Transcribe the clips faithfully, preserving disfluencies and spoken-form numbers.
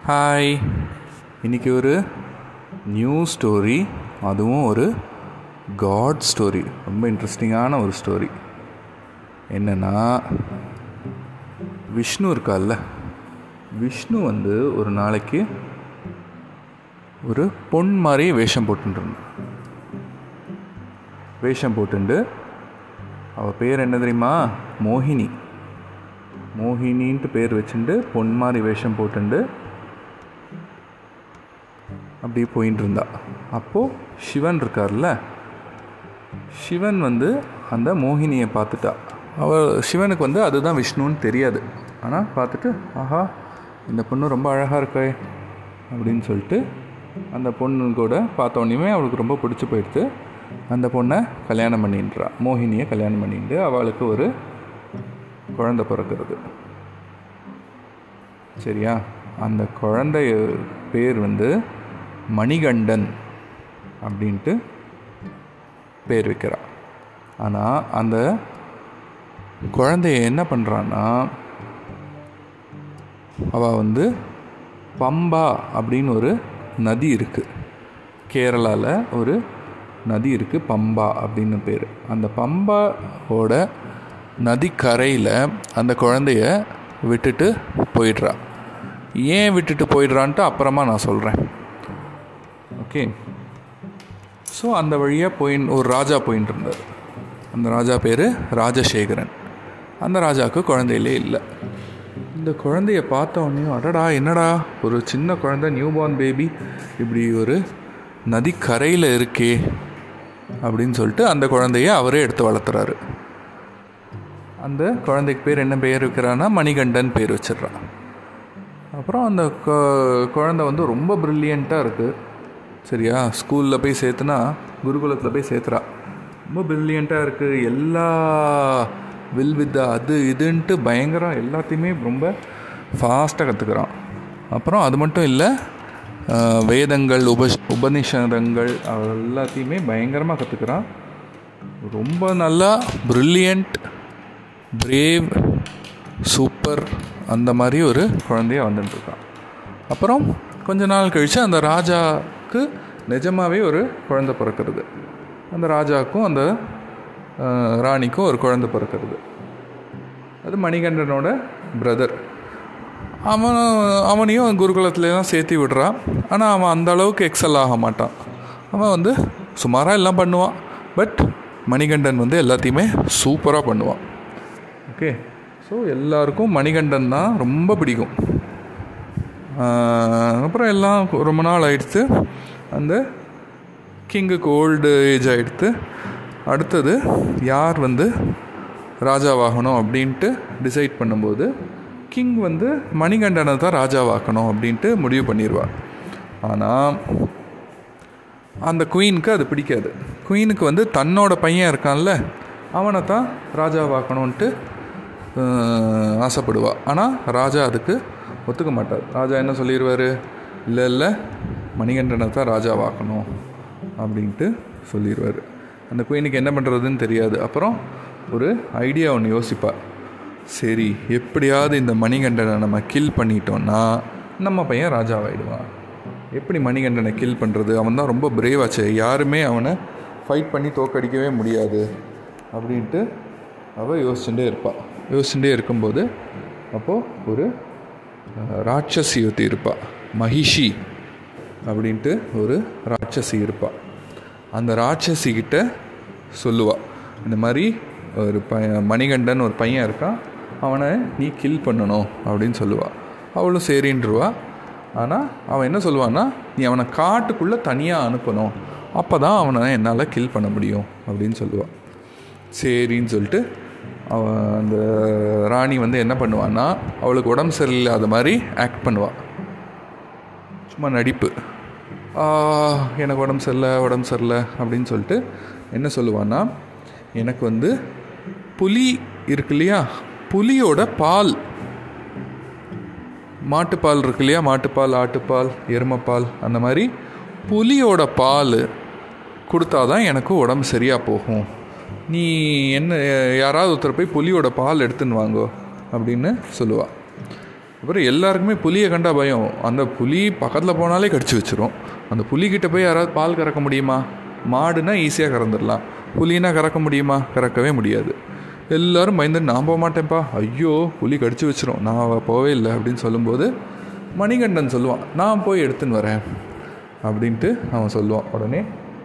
Hi, இன்றைக்கி ஒரு new story, அதுவும் ஒரு காட் ஸ்டோரி. ரொம்ப இன்ட்ரெஸ்டிங்கான ஒரு ஸ்டோரி. என்னென்னா, விஷ்ணு இருக்கால்ல, விஷ்ணு வந்து ஒரு நாளைக்கு ஒரு பொன் மாதிரி வேஷம் போட்டுருந்தான். வேஷம் போட்டுண்டு அவள் பேர் என்ன தெரியுமா? மோகினி. மோகினின்ட்டு பேர் வச்சுட்டு பொன் மாதிரி வேஷம் போட்டுண்டு அப்படியே போயின்னு இருந்தா. அப்போது சிவன் இருக்கார்ல, சிவன் வந்து அந்த மோகினியை பார்த்துட்டா. அவள் சிவனுக்கு வந்து அதுதான் விஷ்ணுன்னு தெரியாது. ஆனால் பார்த்துட்டு, ஆஹா இந்த பொண்ணு ரொம்ப அழகாக இருக்கே அப்படின்னு சொல்லிட்டு அந்த பொண்ணு கூட பார்த்தோன்னே அவளுக்கு ரொம்ப பிடிச்சி போயிடுத்து. அந்த பொண்ணை கல்யாணம் பண்ணின்றா. மோகினியை கல்யாணம் பண்ணிட்டு அவளுக்கு ஒரு குழந்தை பிறக்கிறது. சரியா? அந்த குழந்தைய பேர் வந்து மணிகண்டன் அப்படின்ட்டு பேர் வைக்கிறா. ஆனால் அந்த குழந்தைய என்ன பண்ணுறான்னா, அவள் வந்து பம்பா அப்படின்னு ஒரு நதி இருக்குது. கேரளாவில் ஒரு நதி இருக்குது, பம்பா அப்படின்னு பேர். அந்த பம்பாவோட நதிக்கரையில் அந்த குழந்தைய விட்டுட்டு போயிடுறா. ஏன் விட்டுட்டு போயிடுறான்ட்டு அப்புறமா நான் சொல்கிறேன். ஓகே. ஸோ அந்த வழியாக போயின் ஒரு ராஜா போயின்னு இருந்தார். அந்த ராஜா பேர் ராஜசேகரன். அந்த ராஜாவுக்கு குழந்தையிலே இல்லை. இந்த குழந்தைய பார்த்தோன்னே, அடடா என்னடா ஒரு சின்ன குழந்தை, நியூ பார்ன் பேபி இப்படி ஒரு நதிக்கரையில் இருக்கே அப்படின்னு சொல்லிட்டு அந்த குழந்தைய அவரே எடுத்து வளர்த்துறாரு. அந்த குழந்தைக்கு பேர் என்ன பேர் வைக்கிறான்னா, மணிகண்டன் பேர் வச்சிட்றான். அப்புறம் அந்த குழந்தை வந்து ரொம்ப ப்ரில்லியண்ட்டாக இருக்குது. சரியா? ஸ்கூலில் போய் சேர்த்துனா, குருகுலத்தில் போய் சேர்த்துறா. ரொம்ப ப்ரில்லியண்ட்டாக இருக்குது. எல்லா வில்வித்தை அது இதுன்ட்டு பயங்கரம், எல்லாத்தையுமே ரொம்ப ஃபாஸ்ட்டாக கற்றுக்குறான். அப்புறம் அது மட்டும் இல்லை, வேதங்கள், உப உபநிஷதங்கள் எல்லாத்தையுமே பயங்கரமாக கற்றுக்குறான். ரொம்ப நல்லா ப்ரில்லியண்ட், பிரேவ், சூப்பர் அந்த மாதிரி ஒரு குழந்தைய வந்துட்டுருக்கான். அப்புறம் கொஞ்ச நாள் கழித்து அந்த ராஜாவுக்கு நிஜமாகவே ஒரு குழந்தை பிறக்கிறது. அந்த ராஜாவுக்கும் அந்த ராணிக்கும் ஒரு குழந்தை பிறக்கிறது. அது மணிகண்டனோட பிரதர். அவன் அவனையும் குருகுலத்துலாம் சேர்த்து விடுறான். ஆனால் அவன் அந்த அளவுக்கு எக்ஸல் ஆக மாட்டான். அவன் வந்து சுமாராக எல்லாம் பண்ணுவான். பட் மணிகண்டன் வந்து எல்லாத்தையுமே சூப்பராக பண்ணுவான். ஓகே. ஸோ எல்லாருக்கும் மணிகண்டன் தான் ரொம்ப பிடிக்கும். அப்புறம் எல்லாம் ரொம்ப நாள் ஆகிடுத்து. அந்த கிங்குக்கு ஓல்டு ஏஜ் ஆகிடுத்து. அடுத்தது யார் வந்து ராஜாவாகணும் அப்படின்ட்டு டிசைட் பண்ணும்போது, கிங் வந்து மணிகண்டனை தான் ராஜாவாக்கணும் அப்படின்ட்டு முடிவு பண்ணிடுவார். ஆனால் அந்த குயினுக்கு அது பிடிக்காது. குயினுக்கு வந்து தன்னோட பையன் இருக்கான்ல, அவனை தான் ராஜாவாக்கணுன்ட்டு ஆசைப்படுவாள். ஆனால் ராஜா அதுக்கு ஒத்துக்க மாட்டார். ராஜா என்ன சொல்லிடுவார், இல்லை இல்லை மணிகண்டனை தான் ராஜாவாக்கணும் அப்படின்ட்டு சொல்லிடுவார். அந்த குயினுக்கு என்ன பண்ணுறதுன்னு தெரியாது. அப்புறம் ஒரு ஐடியா ஒன்று யோசிப்பார். சரி, எப்படியாவது இந்த மணிகண்டனை நம்ம கில் பண்ணிட்டோன்னா நம்ம பையன் ராஜாவாயிடுவான். எப்படி மணிகண்டனை கில் பண்ணுறது? அவன் தான் ரொம்ப பிரேவாச்சு, யாருமே அவனை ஃபைட் பண்ணி தோக்கடிக்கவே முடியாது அப்படின்ட்டு அவள் யோசிச்சுட்டே இருப்பாள். யோசிச்சுட்டே இருக்கும்போது அப்போது ஒரு ராட்சசி ஒருத்தி இருப்பாள், மகிஷி அப்படின்ட்டு ஒரு ராட்சசி இருப்பாள். அந்த ராட்சசிக்கிட்ட சொல்லுவாள், இந்த மாதிரி ஒரு பையன் மணிகண்டன் ஒரு பையன் இருக்கான், அவனை நீ கில் பண்ணணும் அப்படின்னு சொல்லுவாள். அவளும் சரின்றுவா. ஆனால் அவன் என்ன சொல்லுவான்னா, நீ அவனை காட்டுக்குள்ளே தனியாக அனுப்பணும், அப்போ தான் அவனை என்னால் கில் பண்ண முடியும் அப்படின்னு சொல்லுவாள். சரின்னு சொல்லிட்டு அவன் அந்த ராணி வந்து என்ன பண்ணுவான்னா, அவளுக்கு உடம்பு சரியில்லாத மாதிரி ஆக்ட் பண்ணுவாள். சும்மா நடிப்பு. எனக்கு உடம்பு சரியில்லை உடம்பு சரியில்லை அப்படின்னு சொல்லிட்டு என்ன சொல்லுவான்னா, எனக்கு வந்து புலி இருக்கு இல்லையா, புலியோட பால், மாட்டுப்பால் இருக்கு இல்லையா, மாட்டுப்பால், ஆட்டுப்பால், எருமைப்பால், அந்த மாதிரி புலியோட பால் கொடுத்தாதான் எனக்கு உடம்பு சரியாக போகும். நீ என்ன யாராவது ஒருத்தர் போய் புலியோட பால் எடுத்துன்னு வாங்கோ அப்படின்னு சொல்லுவாள். அப்புறம் எல்லாருக்குமே புலியை கண்டா பயம். அந்த புலி பக்கத்தில் போனாலே கடிச்சு வச்சிரும். அந்த புலிக்கிட்ட போய் யாராவது பால் கறக்க முடியுமா? மாடுனா ஈஸியாக கறந்துடலாம், புலினா கறக்க முடியுமா? கறக்கவே முடியாது. எல்லோரும் பயந்து நான் போக மாட்டேன்ப்பா, ஐயோ புலி கடிச்சு வச்சிரும், நான் போவே இல்லை அப்படின்னு சொல்லும்போது மணிகண்டன் சொல்லுவான், நான் போய் எடுத்துன்னு வரேன் அப்படின்ட்டு அவன் சொல்லுவான். உடனே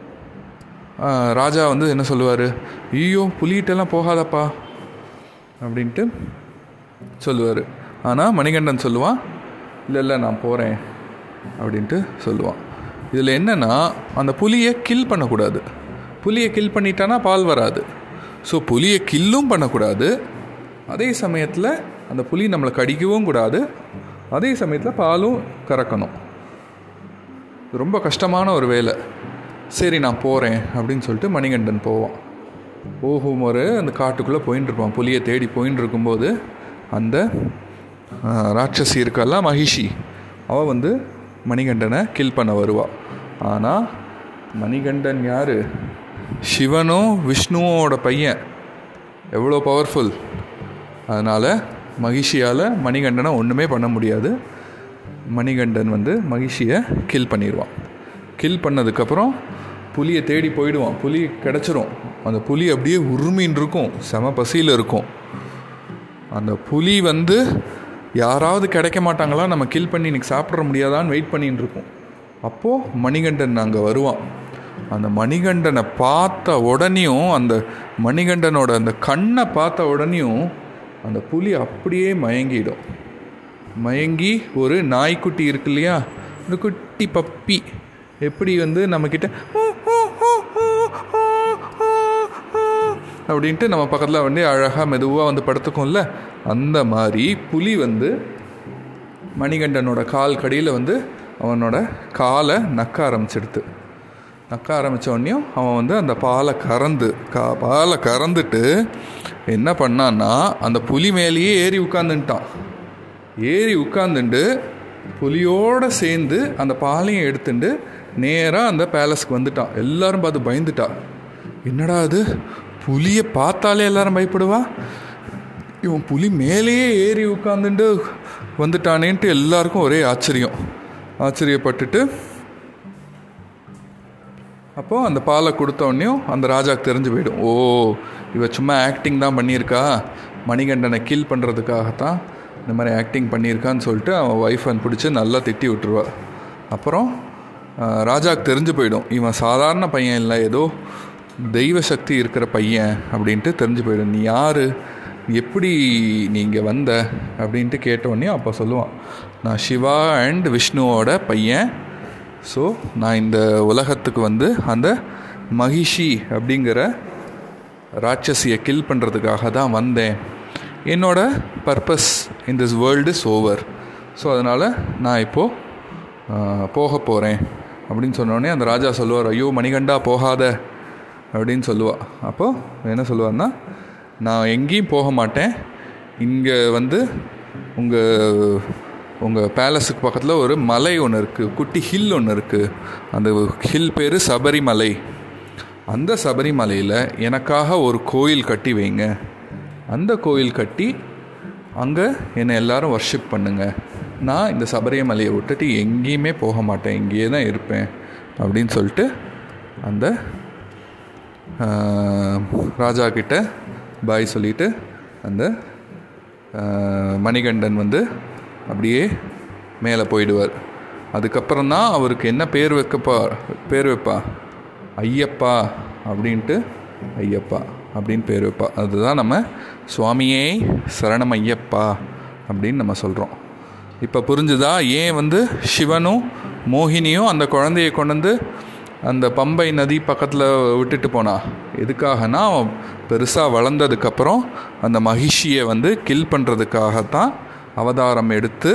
ராஜா வந்து என்ன சொல்லுவார், ஐயோ புலிகிட்டெல்லாம் போகாதப்பா அப்படின்ட்டு சொல்லுவார். ஆனால் மணிகண்டன் சொல்லுவான், இல்லை இல்லை நான் போகிறேன் அப்படின்ட்டு சொல்லுவான். இதில் என்னென்னா, அந்த புலியை கில் பண்ணக்கூடாது. புலியை கில் பண்ணிட்டானா பால் வராது. ஸோ புலியை கில்லும் பண்ணக்கூடாது, அதே சமயத்தில் அந்த புலி நம்மளை கடிக்கவும் கூடாது, அதே சமயத்தில் பாலும் கறக்கணும். ரொம்ப கஷ்டமான ஒரு வேலை. சரி நான் போகிறேன் அப்படின்னு சொல்லிட்டு மணிகண்டன் போவான். போகும் ஒரு அந்த காட்டுக்குள்ளே போயின்னு இருப்பான். புலியை தேடி போயின்னு இருக்கும்போது அந்த ராட்சசி இருக்கெல்லாம் மகிஷி, அவள் வந்து மணிகண்டனை கில் பண்ண வருவாள். ஆனால் மணிகண்டன் யார்? சிவனும் விஷ்ணுவோட பையன், எவ்வளோ பவர்ஃபுல். அதனால் மகிஷியால் மணிகண்டனை ஒன்றுமே பண்ண முடியாது. மணிகண்டன் வந்து மகிஷியை கில் பண்ணிடுவான். கில் பண்ணதுக்கப்புறம் புலியை தேடி போயிடுவான். புலி கிடச்சிரும். அந்த புலி அப்படியே உருமின் இருக்கும், செம பசியில் இருக்கும். அந்த புலி வந்து யாராவது கிடைக்க மாட்டாங்களா, நம்ம கில் பண்ணி இன்றைக்கி சாப்பிட்ற முடியாதான்னு வெயிட் பண்ணின்னு இருக்கோம். அப்போது மணிகண்டன் அங்கே வருவான். அந்த மணிகண்டனை பார்த்த உடனேயும், அந்த மணிகண்டனோட அந்த கண்ணை பார்த்த உடனேயும் அந்த புலி அப்படியே மயங்கிடும். மயங்கி ஒரு நாய்க்குட்டி இருக்கு இல்லையா, ஒரு குட்டி பப்பி எப்படி வந்து நம்மக்கிட்ட அப்படின்ட்டு நம்ம பக்கத்தில் வந்து அழகாக மெதுவாக வந்து படுத்துக்கும்ல, அந்த மாதிரி புலி வந்து மணிகண்டனோட கால் கடியில் வந்து அவனோட காலை நக்க ஆரம்பிச்சிடுது. நக்க ஆரம்பித்தோடனையும் அவன் வந்து அந்த பாலை கறந்து கா பாலை கறந்துட்டு என்ன பண்ணான்னா, அந்த புலி மேலேயே ஏறி உட்காந்துட்டான். ஏறி உட்காந்துட்டு புலியோடு சேர்ந்து அந்த பாலையும் எடுத்துட்டு நேராக அந்த பேலஸ்க்கு வந்துட்டான். எல்லோரும் பார்த்து பயந்துட்டா. என்னடா அது, புலியை பார்த்தாலே எல்லாரும் பயப்படுவா, இவன் புலி மேலேயே ஏறி உட்காந்துட்டு வந்துட்டானேன்ட்டு எல்லாருக்கும் ஒரே ஆச்சரியம். ஆச்சரியப்பட்டுட்டு அப்போது அந்த பாலை கொடுத்தோடனையும் அந்த ராஜாவுக்கு தெரிஞ்சு போயிடும், ஓ இவ சும்மா ஆக்டிங் தான் பண்ணியிருக்கா, மணிகண்டனை கில் பண்ணுறதுக்காகத்தான் இந்த மாதிரி ஆக்டிங் பண்ணியிருக்கான்னு சொல்லிட்டு அவன் ஒய்ஃபை பிடிச்சி நல்லா திட்டி விட்டுருவா. அப்புறம் ராஜாவுக்கு தெரிஞ்சு போயிடும், இவன் சாதாரண பையன் இல்லை, ஏதோ தெய்வ சக்தி இருக்கிற பையன் அப்படின்ட்டு தெரிஞ்சு போயிடும். நீ யார், எப்படி நீங்கள் வந்த அப்படின்ட்டு கேட்டோடனே அப்போ சொல்லுவான், நான் சிவா அண்ட் விஷ்ணுவோட பையன். ஸோ நான் இந்த உலகத்துக்கு வந்து அந்த மகிஷி அப்படிங்கிற ராட்சசியை கில் பண்ணுறதுக்காக தான் வந்தேன். என்னோட purpose in this world is over. So அதனால் நான் இப்போது போக போகிறேன் அப்படின்னு சொன்னோடனே அந்த ராஜா சொல்லுவார், ஐயோ மணிகண்டா போகாத அப்படின்னு சொல்லுவாள். அப்போது என்ன சொல்லுவார்னா, நான் எங்கேயும் போக மாட்டேன், இங்கே வந்து உங்கள் உங்கள் பேலஸுக்கு பக்கத்தில் ஒரு மலை ஒன்று இருக்குது, குட்டி ஹில் ஒன்று இருக்குது. அந்த ஹில் பேர் சபரிமலை. அந்த சபரிமலையில் எனக்காக ஒரு கோயில் கட்டி வைங்க. அந்த கோயில் கட்டி அங்கே என்னை எல்லோரும் வர்ஷிப் பண்ணுங்க. நான் இந்த சபரிமலையை விட்டுட்டு எங்கேயுமே போக மாட்டேன், இங்கேயே தான் இருப்பேன் அப்படின்னு சொல்லிட்டு அந்த ராஜா கிட்ட பாய் சொல்லிவிட்டு அந்த மணிகண்டன் வந்து அப்படியே மேலே போயிடுவார். அதுக்கப்புறம் தான் அவருக்கு என்ன பேர் வைக்கப்பா பேர் வைப்பா ஐயப்பா அப்படின்ட்டு, ஐயப்பா அப்படின்னு பேர் வைப்பா. அதுதான் நம்ம சுவாமியே சரணம் ஐயப்பா அப்படின்னு நம்ம சொல்கிறோம். இப்போ புரிஞ்சுதா ஏன் வந்து சிவனும் மோகினியும் அந்த குழந்தையை கொண்டு வந்து அந்த பம்பை நதி பக்கத்தில் விட்டுட்டு போனா? எதுக்காகனா, அவன் பெருசாக வளர்ந்ததுக்கப்புறம் அந்த மகிஷியை வந்து கில் பண்ணுறதுக்காகத்தான் அவதாரம் எடுத்து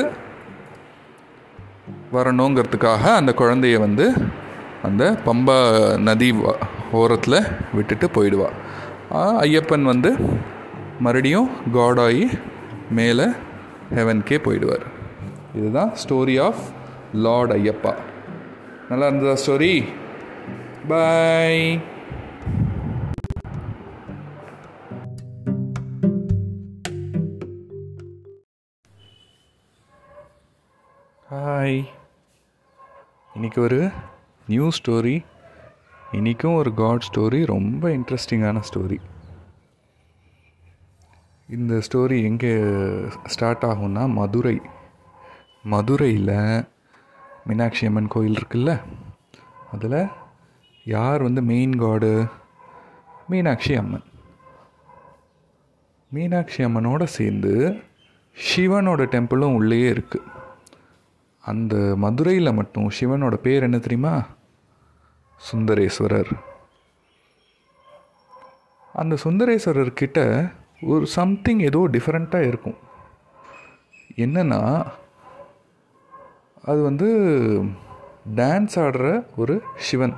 வரணுங்கிறதுக்காக அந்த குழந்தைய வந்து அந்த பம்பா நதி ஓரத்தில் விட்டுட்டு போயிடுவாள். ஐயப்பன் வந்து மறுபடியும் காடாகி மேலே ஹெவன்கே போயிடுவார். இதுதான் ஸ்டோரி ஆஃப் லார்ட் ஐயப்பா. நல்லா இருந்ததா ஸ்டோரி? பாய். ஹாய், இன்றைக்கி ஒரு நியூ ஸ்டோரி. இன்றைக்கும் ஒரு காட் ஸ்டோரி, ரொம்ப இன்ட்ரெஸ்டிங்கான ஸ்டோரி. இந்த ஸ்டோரி எங்கே ஸ்டார்ட் ஆகும்னா மதுரை. மதுரையில் மீனாட்சி அம்மன் கோயில் இருக்குல்ல, அதில் யார் வந்து மெயின் காடு? மீனாட்சி அம்மன். மீனாட்சி அம்மனோடு சேர்ந்து சிவனோட டெம்பிளும் உள்ளேயே இருக்குது. அந்த மதுரையில் மட்டும் சிவனோட பேர் என்ன தெரியுமா? சுந்தரேஸ்வரர். அந்த சுந்தரேஸ்வரர்கிட்ட ஒரு சம்திங் ஏதோ டிஃப்ரெண்ட்டாக இருக்கும். என்னென்னா, அது வந்து டான்ஸ் ஆடுற ஒரு சிவன்,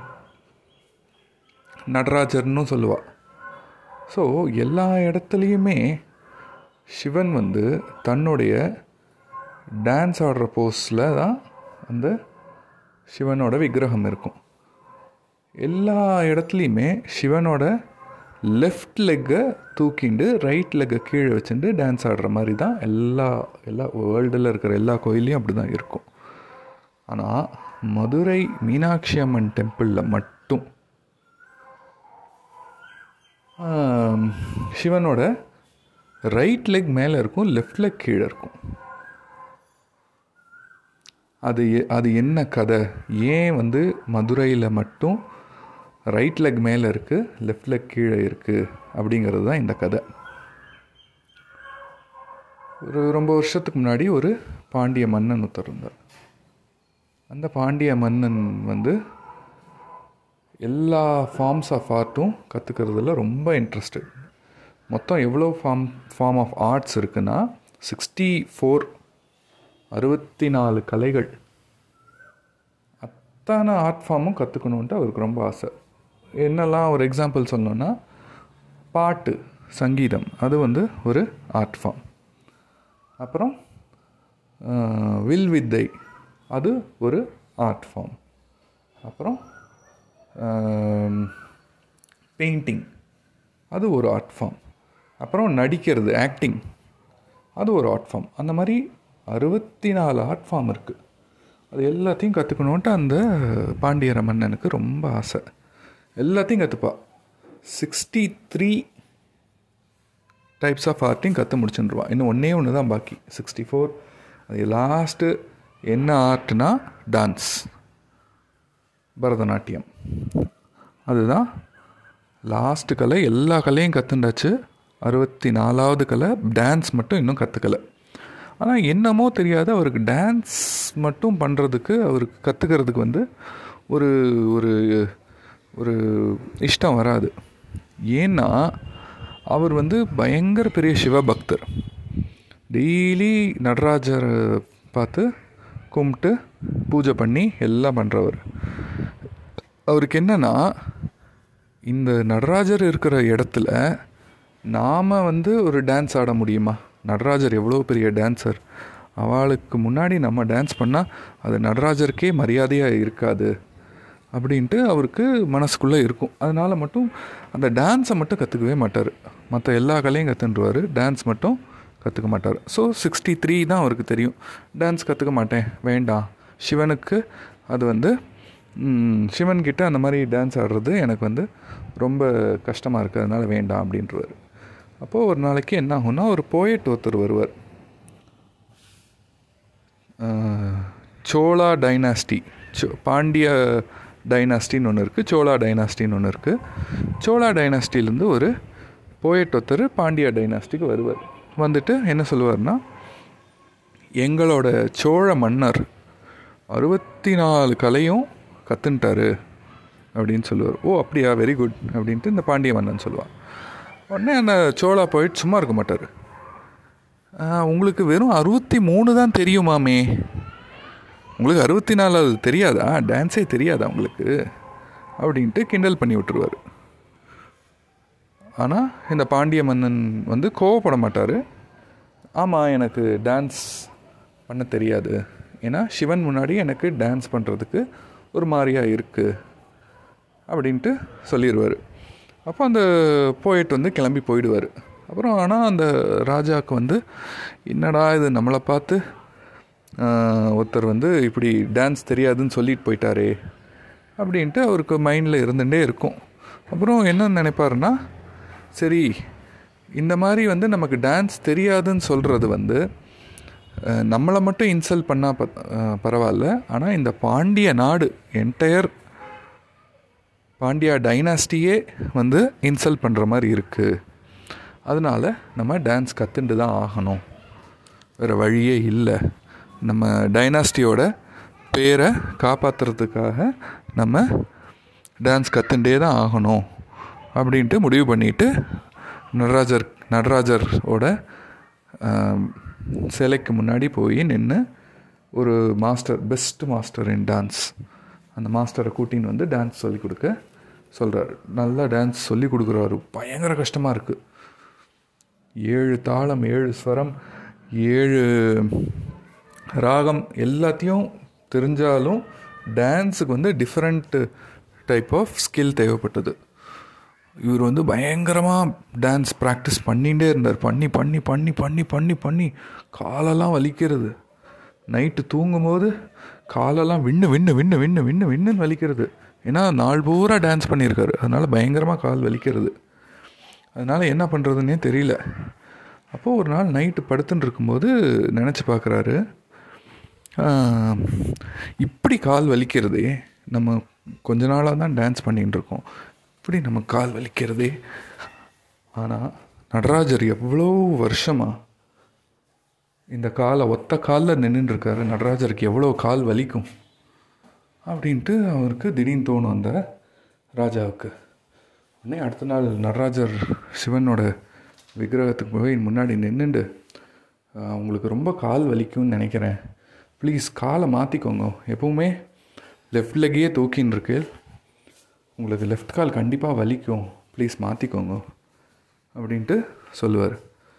நடராஜர்னு சொல்லுவாள். ஸோ எல்லா இடத்துலையுமே சிவன் வந்து தன்னுடைய டான்ஸ் ஆடுற போஸில் தான் அந்த சிவனோட விக்கிரகம் இருக்கும். எல்லா இடத்துலையுமே சிவனோட லெஃப்ட் லெக்கை தூக்கிண்டு ரைட் லெக்கை கீழே வச்சுட்டு டான்ஸ் ஆடுற மாதிரி தான் எல்லா எல்லா வேர்ல்டில் இருக்கிற எல்லா கோயிலையும் அப்படி தான் இருக்கும். ஆனால் மதுரை மீனாட்சி அம்மன் டெம்பிளில் மட்டும் சிவனோட ரைட் லெக் மேலே இருக்கும், லெஃப்ட் லெக் கீழே இருக்கும். அது அது என்ன கதை? ஏன் வந்து மதுரையில் மட்டும் ரைட் லெக் மேலே இருக்குது, லெஃப்ட் லெக் கீழே இருக்குது அப்படிங்கிறது தான் இந்த கதை. ஒரு ரொம்ப வருஷத்துக்கு முன்னாடி ஒரு பாண்டிய மன்னன் ஒருத்தர் இருந்தார். அந்த பாண்டிய மன்னன் வந்து எல்லா ஃபார்ம்ஸ் ஆஃப் ஆர்ட்டும் கற்றுக்கிறதுல ரொம்ப இன்ட்ரெஸ்டட். மொத்தம் எவ்வளோ ஃபார்ம் ஃபார்ம் ஆஃப் ஆர்ட்ஸ் இருக்குன்னா சிக்ஸ்டி ஃபோர் அறுபத்தி நாலு கலைகள். அத்தனை ஆர்ட் ஃபார்மும் கற்றுக்கணுன்ட்டு அவருக்கு ரொம்ப ஆசை. என்னெல்லாம் ஒரு எக்ஸாம்பிள் சொல்லணுன்னா, பாட்டு, சங்கீதம், அது வந்து ஒரு ஆர்ட் ஃபார்ம். அப்புறம் வில் வித்தை, அது ஒரு ஆர்ட் ஃபார்ம். அப்புறம் பெயிண்டிங், அது ஒரு ஆர்ட் ஃபார்ம். அப்புறம் நடிக்கிறது, ஆக்டிங், அது ஒரு ஆர்ட் ஃபார்ம். அந்த மாதிரி அறுபத்தி நாலு ஆர்ட் ஃபார்ம் இருக்குது. அது எல்லாத்தையும் கற்றுக்கணுன்ட்டு அந்த பாண்டியர மன்னனுக்கு ரொம்ப ஆசை. எல்லாத்தையும் கற்றுப்பா. சிக்ஸ்டி த்ரீ டைப்ஸ் ஆஃப் ஆர்ட்டையும் கற்று முடிச்சுருவான். இன்னும் ஒன்றே ஒன்று தான் பாக்கி, சிக்ஸ்டி ஃபோர். அது லாஸ்ட்டு என்ன ஆர்ட்னா டான்ஸ், பரதநாட்டியம். அதுதான் லாஸ்ட்டு கலை. எல்லா கலையும் கற்றுண்டாச்சு. அறுபத்தி நாலாவது கலை டான்ஸ் மட்டும் இன்னும் கற்றுக்கலை. ஆனால் என்னமோ தெரியாது, அவருக்கு டான்ஸ் மட்டும் பண்ணுறதுக்கு, அவருக்கு கற்றுக்கிறதுக்கு வந்து ஒரு ஒரு ஒரு இஷ்டம் வராது. ஏன்னா அவர் வந்து பயங்கர பெரிய சிவபக்தர். டெய்லி நடராஜரை பார்த்து கும்பிட்டு பூஜை பண்ணி எல்லாம் பண்ணுறவர். அவருக்கு என்னென்னா, இந்த நடராஜர் இருக்கிற இடத்துல நாம் வந்து ஒரு டான்ஸ் ஆட முடியுமா? நடராஜர் எவ்வளோ பெரிய டான்ஸர், அவளுக்கு முன்னாடி நம்ம டான்ஸ் பண்ணால் அது நடராஜருக்கே மரியாதையாக இருக்காது அப்படின்ட்டு அவருக்கு மனசுக்குள்ளே இருக்கும். அதனால் மட்டும் அந்த டான்ஸை மட்டும் கற்றுக்கவே மாட்டார். மற்ற எல்லா கலையும் கற்றுன்றுவார், டான்ஸ் மட்டும் கற்றுக்க மாட்டார். ஸோ சிக்ஸ்டி த்ரீ தான் அவருக்கு தெரியும். டான்ஸ் கற்றுக்க மாட்டேன், வேண்டாம். சிவனுக்கு அது வந்து சிவன்கிட்ட அந்த மாதிரி டான்ஸ் ஆடுறது எனக்கு வந்து ரொம்ப கஷ்டமாக இருக்குது, அதனால் வேண்டாம் அப்படின்றவார். அப்போது ஒரு நாளைக்கு என்ன ஆகும்னா, ஒரு போயட் ஒருத்தர் வருவார். சோழா டைனாஸ்டி, சோ பாண்டிய டைனாஸ்டின்னு ஒன்று இருக்குது, சோழா டைனாஸ்டின்னு ஒன்று இருக்குது. சோழா டைனாஸ்டிலேருந்து ஒரு போயட் ஒருத்தர் பாண்டிய டைனாஸ்டிக்கு வருவார். வந்துட்டு என்ன சொல்லுவார்னா, எங்களோட சோழ மன்னர் அறுபத்தி நாலு கலையும் கற்றுன்ட்டாரு அப்படின்னு சொல்லுவார். ஓ அப்படியா, வெரி குட் அப்படின்ட்டு இந்த பாண்டிய மன்னன் சொல்லுவாள். உடனே அந்த சோழா போயிட்டு சும்மா இருக்க மாட்டார். உங்களுக்கு வெறும் அறுபத்தி மூணு தான் தெரியுமாமே, உங்களுக்கு அறுபத்தி நாலு தெரியாதா, டான்ஸே தெரியாதா உங்களுக்கு அப்படின்ட்டு கிண்டல் பண்ணி விட்டுருவார். ஆனால் இந்த பாண்டிய மன்னன் வந்து கோவப்பட மாட்டார். ஆமாம், எனக்கு டான்ஸ் பண்ண தெரியாது, ஏன்னா சிவன் முன்னாடி எனக்கு டான்ஸ் பண்ணுறதுக்கு ஒரு மாதிரியாக இருக்குது அப்படின்ட்டு சொல்லிடுவார். அப்போ அந்த போயிட்டு வந்து கிளம்பி போயிடுவார். அப்புறம் ஆனால் அந்த ராஜாவுக்கு வந்து என்னடா இது நம்மளை பார்த்து ஒருத்தர் வந்து இப்படி டான்ஸ் தெரியாதுன்னு சொல்லிட்டு போயிட்டாரே அப்படின்ட்டு அவருக்கு மைண்டில் இருந்துகிட்டே இருக்கும். அப்புறம் என்ன நினைப்பாருன்னா, சரி இந்த மாதிரி வந்து நமக்கு டான்ஸ் தெரியாதுன்னு சொல்கிறது வந்து நம்மளை மட்டும் இன்சல்ட் பண்ணால் ப பரவாயில்ல, ஆனால் இந்த பாண்டிய நாடு என்டையர் பாண்டியா டைனாஸ்டியே வந்து இன்சல்ட் பண்ணுற மாதிரி இருக்குது. அதனால் நம்ம டான்ஸ் கற்றுண்டு தான் ஆகணும், வேறு வழியே இல்லை. நம்ம டைனாஸ்டியோட பேரை காப்பாற்றுறதுக்காக நம்ம டான்ஸ் கற்றுண்டே தான் ஆகணும் அப்படின்ட்டு முடிவு பண்ணிவிட்டு நடராஜர் நடராஜரோட சிலைக்கு முன்னாடி போய் நின்று ஒரு master, best master in dance, அந்த மாஸ்டரை கூட்டின்னு வந்து டான்ஸ் சொல்லிக் கொடுக்க சொல்கிறார். நல்லா டான்ஸ் சொல்லி கொடுக்குறாரு. பயங்கர கஷ்டமாக இருக்குது. ஏழு தாளம், ஏழு ஸ்வரம், ஏழு ராகம் எல்லாத்தையும் தெரிஞ்சாலும் டான்ஸுக்கு வந்து டிஃப்ரெண்ட் டைப் ஆஃப் ஸ்கில் தேவைப்பட்டது. இவர் வந்து பயங்கரமாக டான்ஸ் ப்ராக்டிஸ் பண்ணிகிட்டே இருந்தார். பண்ணி பண்ணி பண்ணி பண்ணி பண்ணி பண்ணி காலெல்லாம் வலிக்கிறது. நைட்டு தூங்கும்போது காலெல்லாம் விண்ணு விண்ணு விண்ணு விண்ணு விண்ணு விண்ணுன்னு வலிக்கிறது. ஏன்னா நாள் பூரா டான்ஸ் பண்ணியிருக்காரு, அதனால் பயங்கரமாக கால் வலிக்கிறது. அதனால் என்ன பண்ணுறதுன்னே தெரியல. அப்போது ஒரு நாள் நைட்டு படுத்துன்னு இருக்கும்போது நினச்சி பார்க்குறாரு, இப்படி கால் வலிக்கிறதே, நம்ம கொஞ்ச நாளாக தான் டான்ஸ் பண்ணிகிட்டு இருக்கோம், இப்படி நம்ம கால் வலிக்கிறதே. ஆனால் நடராஜர் எவ்வளோ வருஷமாக இந்த காலை ஒத்த காலில் நின்றுட்டுருக்காரு, நடராஜருக்கு எவ்வளோ கால் வலிக்கும் அப்படின்ட்டு அவருக்கு திடீர்னு தோணும் அந்த ராஜாவுக்கு. உடனே அடுத்த நாள் நடராஜர் சிவனோட விக்கிரகத்துக்கு போய் முன்னாடி நின்றுண்டு, உங்களுக்கு ரொம்ப கால் வலிக்கும்னு நினைக்கிறேன், ப்ளீஸ் காலை மாற்றிக்கோங்க, எப்போவுமே லெஃப்ட் லெக்கையே தூக்கின்னு இருக்கு, உங்களுக்கு லெஃப்ட் கால் கண்டிப்பாக வலிக்கும், ப்ளீஸ் மாற்றிக்கோங்க அப்படின்ட்டு சொல்லுவார்.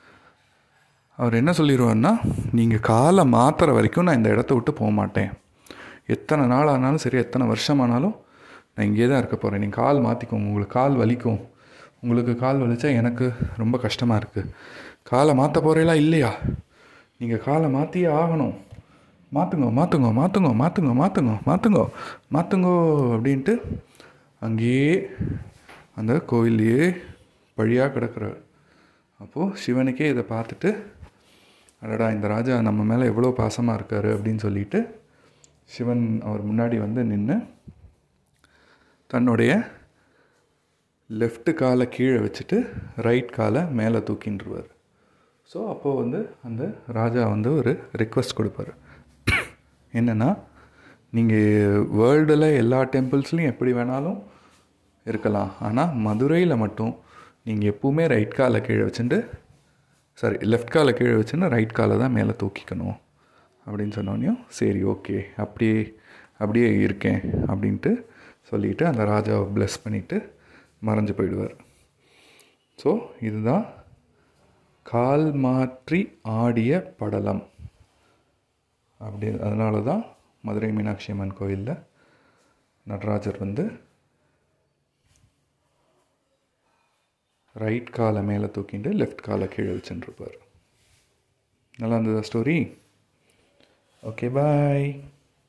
அவர் என்ன சொல்லிடுவார்னா, நீங்கள் காலை மாற்றுற வரைக்கும் நான் இந்த இடத்த விட்டு போக மாட்டேன், எத்தனை நாள் ஆனாலும் சரி, எத்தனை வருஷமானாலும் நான் இங்கே தான் இருக்க போகிறேன், நீங்கள் கால் மாற்றிக்கோங்க, உங்களுக்கு கால் வலிக்கும், உங்களுக்கு கால் வலிச்சா எனக்கு ரொம்ப கஷ்டமாக இருக்குது, காலை மாற்ற போகிறீங்களா இல்லையா, நீங்கள் காலை மாற்றியே ஆகணும், மாற்றுங்க மாற்றுங்க மாற்றுங்க மாற்றுங்க மாற்றுங்க மாற்றுங்க மாற்றுங்கோ அப்படின்ட்டு அங்கேயே அந்த கோயிலையே பழியாக கிடக்கிறார். அப்போது சிவனுக்கே இதை பார்த்துட்டு, அடடா இந்த ராஜா நம்ம மேலே எவ்வளோ பாசமாக இருக்கார் அப்படின்னு சொல்லிட்டு சிவன் அவர் முன்னாடி வந்து நின்று தன்னுடைய லெஃப்ட்டு காலை கீழே வச்சுட்டு ரைட் காலை மேலே தூக்கின்றுவார். ஸோ அப்போது வந்து அந்த ராஜா வந்து ஒரு ரிக்வெஸ்ட் கொடுப்பார். என்னென்னா, நீங்கள் வேர்ல்டில் எல்லா டெம்பிள்ஸ்லையும் எப்படி வேணாலும் இருக்கலாம், ஆனால் மதுரையில் மட்டும் நீங்கள் எப்பவுமே ரைட் காலை கீழே வச்சுட்டு, சாரி லெஃப்ட் காலை கீழே வச்சுன்னு ரைட் காலை தான் மேலே தூக்கிக்கணும் அப்படின்னு சொன்னோன்னையும், சரி ஓகே அப்படியே அப்படியே இருக்கேன் அப்படின்ட்டு சொல்லிவிட்டு அந்த ராஜாவை ப்ளெஸ் பண்ணிவிட்டு மறைஞ்சு போயிடுவார். ஸோ இதுதான் கால் மாற்றி ஆடிய படலம். அப்படி அதனால தான் மதுரை மீனாட்சி அம்மன் கோயிலில் நடராஜர் வந்து ரைட் காலை மேலே தூக்கிட்டு லெஃப்ட் காலை கீழே வச்சுருப்பார். நல்லா இருந்ததா ஸ்டோரி? Okay bye.